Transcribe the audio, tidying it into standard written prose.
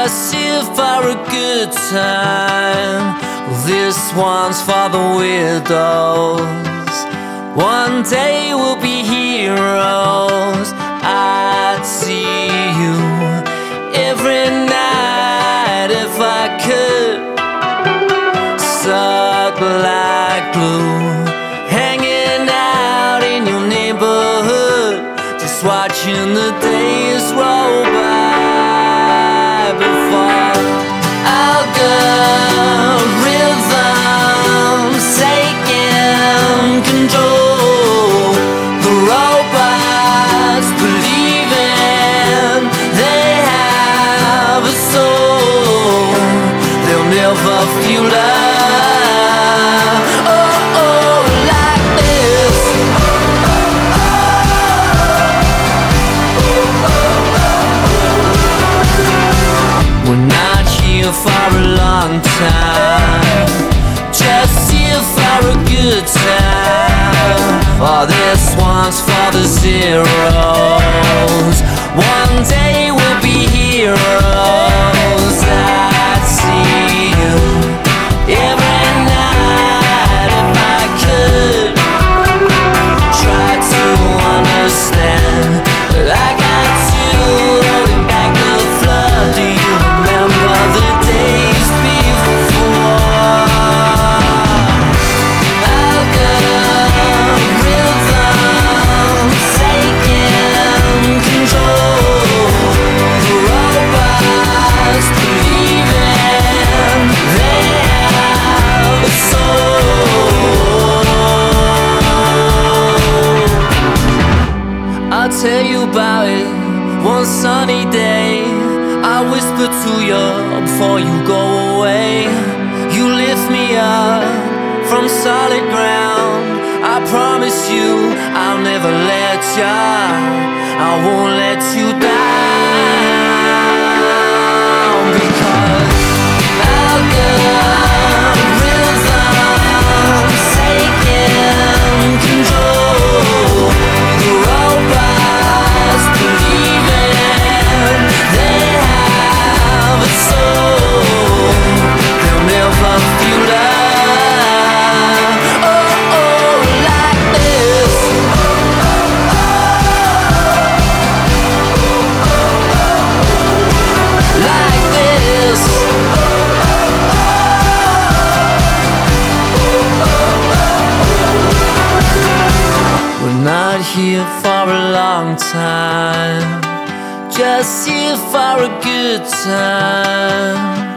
just here for a good time. This one's for the widows. One day we'll be heroes. I'd see you every night if I could. Stuck like glue, hanging out in your neighborhood, just watching the days roll by before algorithms taking control. The robots believing they have a soul. They'll never feel love. For a long time, just here for a good time. Oh, this one's for the zeros. One day we'll be heroes. I'd see you every night if I could. Try to understand, but I got you holding back the flood. Do you remember the days before? Algorithms taking control. The robots believing they have a soul. I'll tell you about it one sunny day. I whisper to you before you go away. You lift me up from solid ground. I promise you I'll never let you, I won't let you down. Because algorithms taking control. The robots believing they have a soul. They'll never feel love. Oh, oh, like this. Like this. We're not here for a long time, just here for a good time.